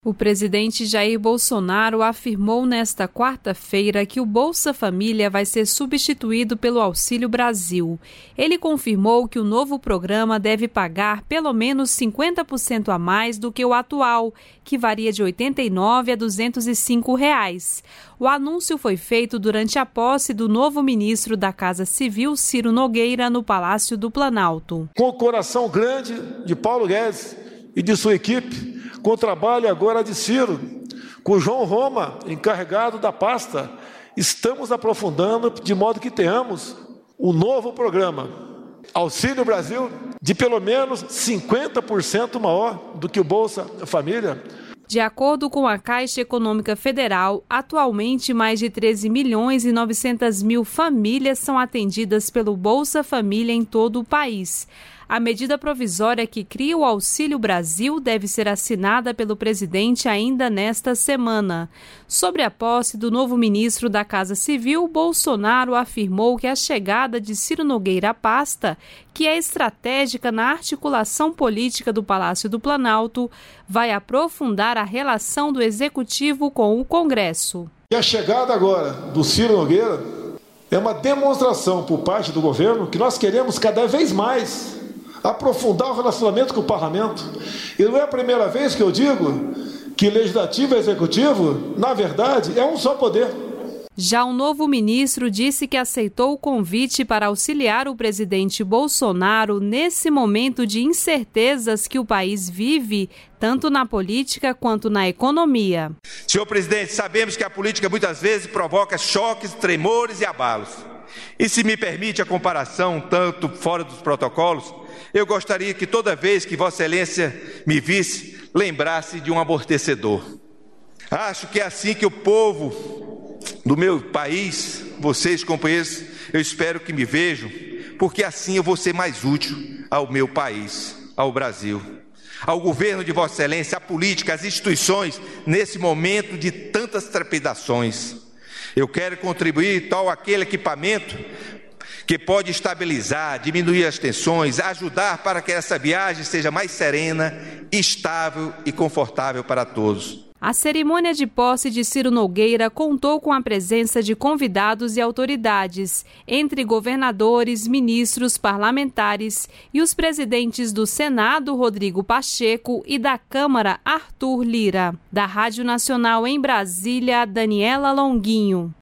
O presidente Jair Bolsonaro afirmou nesta quarta-feira que o Bolsa Família vai ser substituído pelo Auxílio Brasil. Ele confirmou que o novo programa deve pagar pelo menos 50% a mais do que o atual, que varia de R$ 89 a R$ 205. O anúncio foi feito durante a posse do novo ministro da Casa Civil, Ciro Nogueira, no Palácio do Planalto. Com o coração grande de Paulo Guedes e de sua equipe, com o trabalho agora de Ciro, com João Roma, encarregado da pasta, estamos aprofundando de modo que tenhamos um novo programa, Auxílio Brasil, de pelo menos 50% maior do que o Bolsa Família. De acordo com a Caixa Econômica Federal, atualmente mais de 13 milhões e 900 mil famílias são atendidas pelo Bolsa Família em todo o país. A medida provisória que cria o Auxílio Brasil deve ser assinada pelo presidente ainda nesta semana. Sobre a posse do novo ministro da Casa Civil, Bolsonaro afirmou que a chegada de Ciro Nogueira à pasta, que é estratégica na articulação política do Palácio do Planalto, vai aprofundar a relação do Executivo com o Congresso. E a chegada agora do Ciro Nogueira é uma demonstração por parte do governo que nós queremos cada vez mais aprofundar o relacionamento com o parlamento. E não é a primeira vez que eu digo que legislativo e executivo, na verdade, é um só poder. Já o novo ministro disse que aceitou o convite para auxiliar o presidente Bolsonaro nesse momento de incertezas que o país vive, tanto na política quanto na economia. Senhor presidente, sabemos que a política muitas vezes provoca choques, tremores e abalos. E se me permite a comparação, tanto fora dos protocolos, eu gostaria que toda vez que Vossa Excelência me visse, lembrasse de um amortecedor. Acho que é assim que o povo do meu país, vocês companheiros, eu espero que me vejam, porque assim eu vou ser mais útil ao meu país, ao Brasil, ao governo de Vossa Excelência, à política, às instituições, nesse momento de tantas trepidações. Eu quero contribuir tal aquele equipamento que pode estabilizar, diminuir as tensões, ajudar para que essa viagem seja mais serena, estável e confortável para todos. A cerimônia de posse de Ciro Nogueira contou com a presença de convidados e autoridades, entre governadores, ministros, parlamentares e os presidentes do Senado, Rodrigo Pacheco, e da Câmara, Arthur Lira. Da Rádio Nacional em Brasília, Daniela Longuinho.